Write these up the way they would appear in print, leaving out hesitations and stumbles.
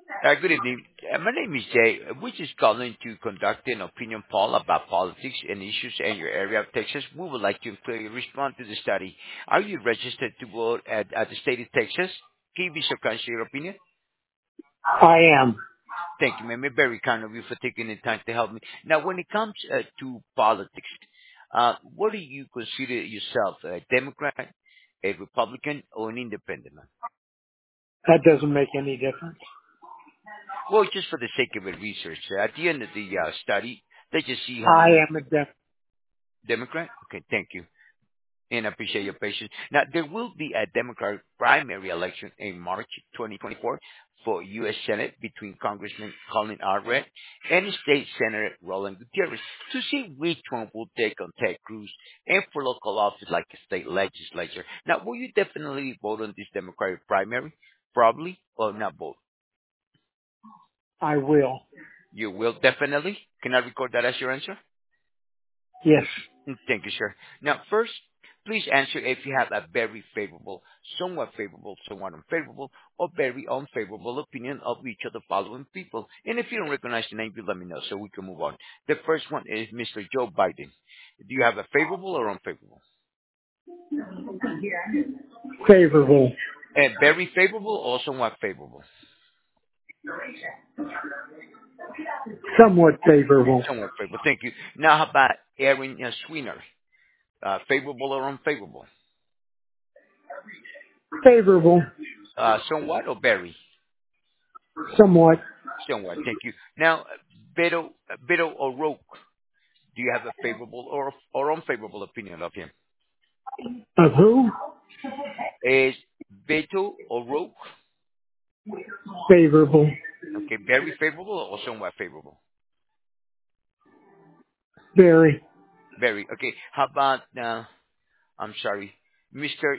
Good evening. My name is Jay. We're just calling to conduct an opinion poll about politics and issues in your area of Texas. We would like to respond to the study. Are you registered to vote at the state of Texas? Can you be so kind to share your opinion? I am. Thank you, ma'am. It's very kind of you for taking the time to help me. Now, when it comes to politics, what do you consider yourself, a Democrat, a Republican, or an independent, ma'am? That doesn't make any difference. Well, just for the sake of the research, at the end of the study, they just see how I many am a Democrat. Democrat. Okay, thank you, and I appreciate your patience. Now, there will be a Democratic primary election in March 2024 for U.S. Senate between Congressman Colin Allred and State Senator Roland Gutierrez to see which one will take on Ted Cruz and for local office like the state legislature. Now, will you definitely vote on this Democratic primary? Probably, or not vote? I will. You will definitely. Can I record that as your answer? Yes. Thank you, sir. Now, first, please answer if you have a very favorable, somewhat unfavorable, or very unfavorable opinion of each of the following people. And if you don't recognize the name, you let me know so we can move on. The first one is Mr. Joe Biden. Do you have a favorable or unfavorable? Favorable. Very favorable or somewhat favorable? Somewhat favorable. Somewhat favorable. Thank you. Now, how about Aaron Sweener? Favorable or unfavorable? Favorable. Somewhat or very? Somewhat. Somewhat. Thank you. Now, Beto O'Rourke, do you have a favorable or unfavorable opinion of him? Of who? Is Beto O'Rourke, Favorable. okay, very favorable or somewhat favorable? Very. Very. Okay. How about, I'm sorry, Mr.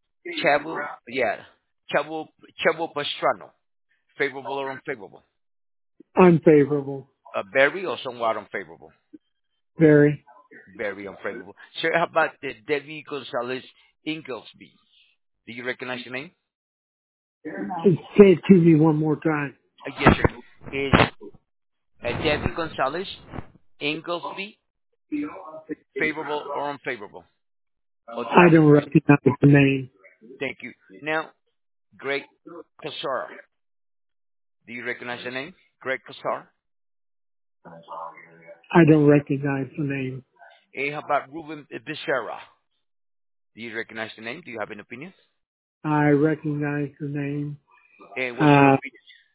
Chavo Pastrano, favorable or unfavorable? Unfavorable. Very or somewhat unfavorable? Very. Very unfavorable. Sir, how about Debbie Gonzalez Inglesby? Do you recognize the name? Say it to me one more time. Yes, sir. Is Debbie Gonzalez Inglesby favorable or unfavorable? Or do you I have an don't opinion? recognize the name. Thank you. Now, Greg Casar. Do you recognize the name? Greg Casar. I don't recognize the name. How about Ruben Becerra? Do you recognize the name? Do you have an opinion? I recognize the name. What's your opinion?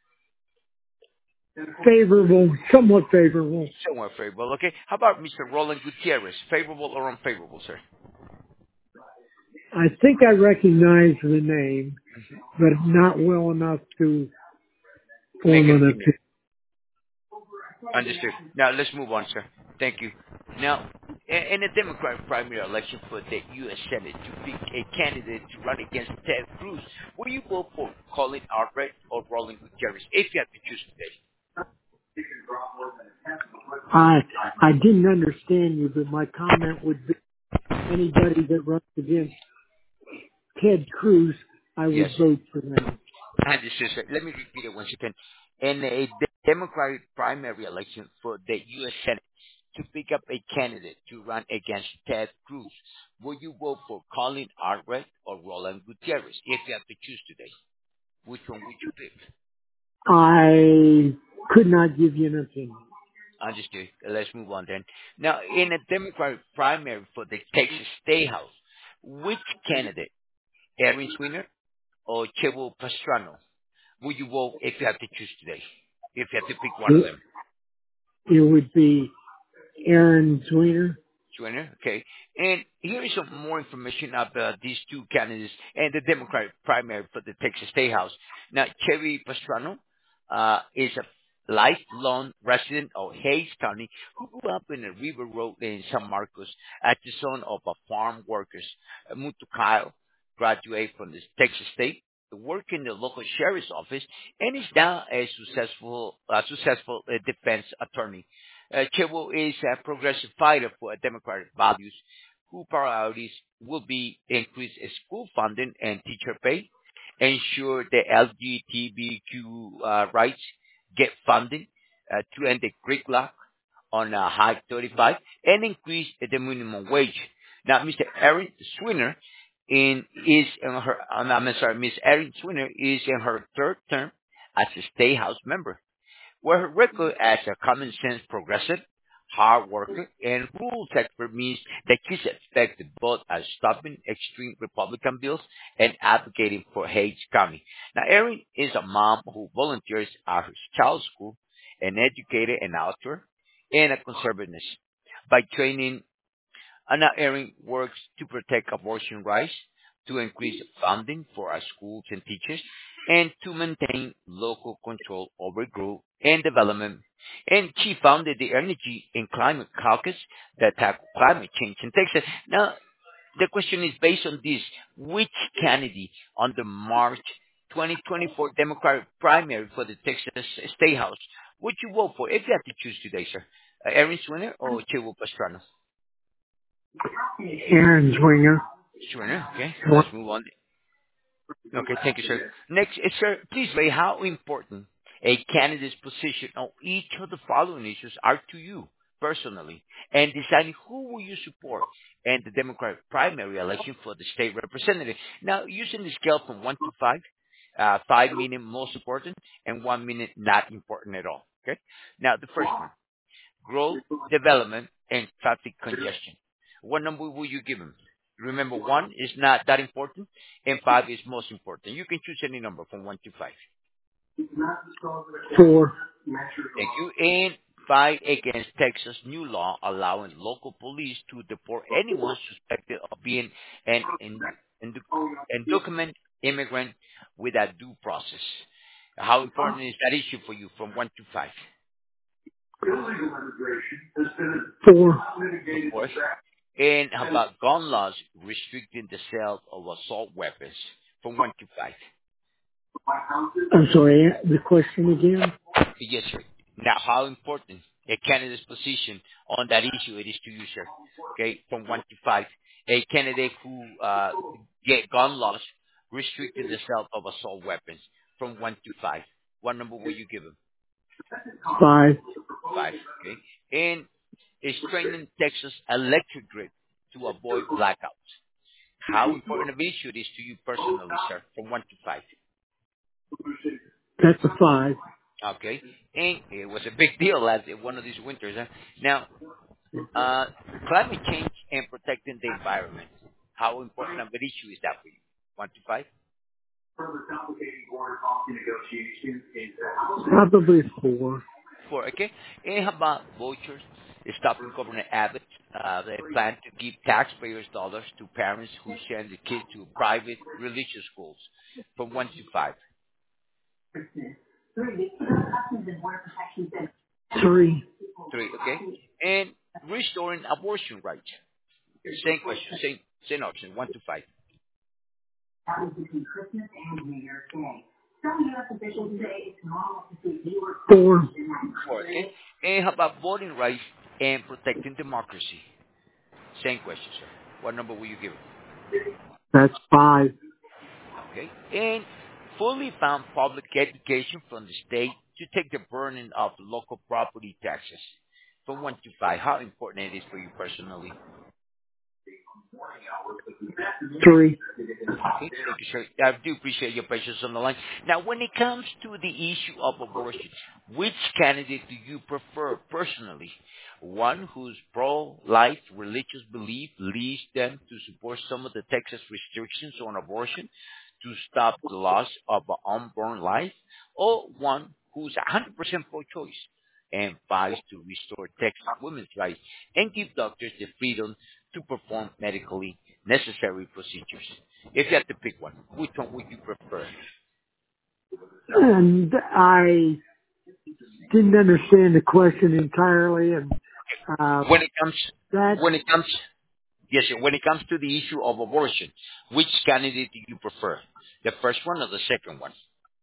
Favorable. Somewhat favorable. Somewhat favorable. Okay. How about Mr. Roland Gutierrez? Favorable or unfavorable, sir? I think I recognize the name, but not well enough to Make form an an opinion. opinion. Understood. Now let's move on, sir. Thank you. Now, in the Democratic primary election for the U.S. Senate to pick a candidate to run against Ted Cruz, will you vote for Colin Albright or Roland Gutierrez if you have to choose today? I I didn't understand you, but my comment would be anybody that runs against Ted Cruz, I would Yes. vote for them. Understood, sir. Let me repeat it once again. In a Democratic primary election for the U.S. Senate to pick up a candidate to run against Ted Cruz, will you vote for Colin Albright or Roland Gutierrez if you have to choose today? Which one would you pick? I could not give you an opinion. Understood. Let's move on then. Now, in a Democratic primary for the Texas State House, which candidate, Aaron Sweener or Chevo Pastrano, will you vote if you have to choose today? If you have to pick one of It, them. it would be Aaron Sweener. Sweener, okay. And here is some more information about these two candidates and the Democratic primary for the Texas State House. Now, Chevy Pastrano is a lifelong resident of Hayes County who grew up in the River Road in San Marcos as the son of a farm workers. Mutu Kyle graduated from the Texas State, worked in the local sheriff's office, and is now a successful defense attorney. Chevo is a progressive fighter for democratic values, whose priorities will be increased school funding and teacher pay, ensure the LGBTQ rights get funding to end the gridlock on High 35 and increase the minimum wage. Now, Mr. Erin Swinner Miss Erin Swinner is in her third term as a State House member, where her record as a common sense progressive, hard worker, and rules expert means that she's effective both at stopping extreme Republican bills and advocating for Hays County. Now, Erin is a mom who volunteers at her child's school, an educator and author, and a conservative. By training, Anna Erin works to protect abortion rights, to increase funding for our schools and teachers, and to maintain local control over growth and development. And she founded the Energy and Climate Caucus that tackle climate change in Texas. Now, the question is based on this: which candidate on the March 2024 Democratic primary for the Texas State House would you vote for if you had to choose today, sir? Erin Swinner or Chevo Pastrana? Aaron Swinger. Swinner, okay. Let's move on. Okay, thank you, sir. Next, sir, please rate how important a candidate's position on each of the following issues are to you personally, and deciding who will you support in the Democratic primary election for the state representative. Now, using the scale from 1 to 5, 5 meaning most important, and 1 meaning not important at all. Okay. Now, the first one: growth, development, and traffic congestion. What number will you give them? Remember, 1 is not that important, and 5 is most important. You can choose any number from 1 to 5. 4. Thank you. And 5 against Texas new law allowing local police to deport anyone suspected of being an undocumented immigrant without due process. How important is that issue for you from 1 to 5? 4. Of course. And how about gun laws restricting the sale of assault weapons from 1 to 5? I'm sorry, the question again? Yes, sir. Now, how important a candidate's position on that issue it is to you, sir? Okay, from 1 to 5. A candidate who get gun laws restricting the sale of assault weapons from 1 to 5. What number will you give him? 5. 5. Okay. And is strengthening Texas electric grid to avoid blackouts. How important of issue it is to you personally, sir, from 1 to 5? That's a 5. Okay. And it was a big deal last one of these winters. Huh? Now, climate change and protecting the environment. How important of an issue is that for you? 1 to 5? Probably 4. 4, okay. And how about vouchers? Stopping Governor Abbott. They plan to give taxpayers' dollars to parents who send the kids to private religious schools from 1 to 5. 3. 3, okay. And restoring abortion rights. Same question, same option, 1 to 5. 4. 4, okay. And how about voting rights and protecting democracy? Same question, sir. What number will you give it? That's 5. Okay. And fully fund public education from the state to take the burden of local property taxes from 1 to 5. How important it is for you personally? 3. Okay, thank you, sir. I do appreciate your patience on the line. Now, when it comes to the issue of abortion, which candidate do you prefer personally? One whose pro-life religious belief leads them to support some of the Texas restrictions on abortion to stop the loss of an unborn life, or one who's 100% pro-choice and fights to restore Texas women's rights and give doctors the freedom to perform medically necessary procedures? If you had to pick one, which one would you prefer? And I didn't understand the question entirely. And When it comes, that yes, sir, when it comes to the issue of abortion, which candidate do you prefer? The first one or the second one?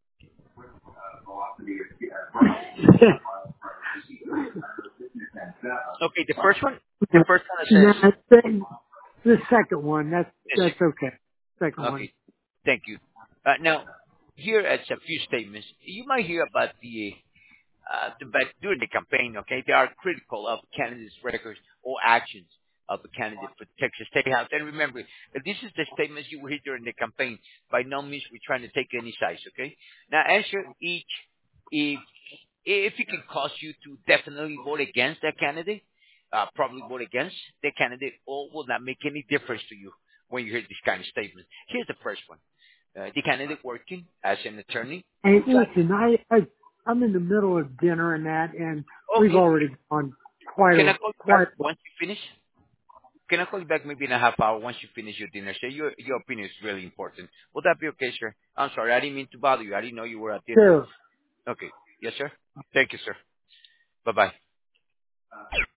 Okay, the first one. The first one no, says. the second one. That's Yes, okay. Second okay, one. thank you. Now, here are a few statements. You might hear about but during the campaign, okay, they are critical of candidates' records or actions of a candidate for Texas State House. And remember, this is the statements you will hear during the campaign. By no means we're trying to take any sides, okay? Now, answer each if it can cause you to definitely vote against that candidate, probably vote against the candidate, or will not make any difference to you when you hear this kind of statement. Here's the first one. The candidate working as an attorney. Hey, listen, I'm in the middle of dinner and that, and we've Okay. already gone quite Can a I call you back quite. once you finish? Can I call you back maybe in a half hour once you finish your dinner? So your opinion is really important. Would that be okay, sir? I'm sorry, I didn't mean to bother you. I didn't know you were at dinner. Sure. Okay. Yes, sir. Thank you, sir. Bye-bye.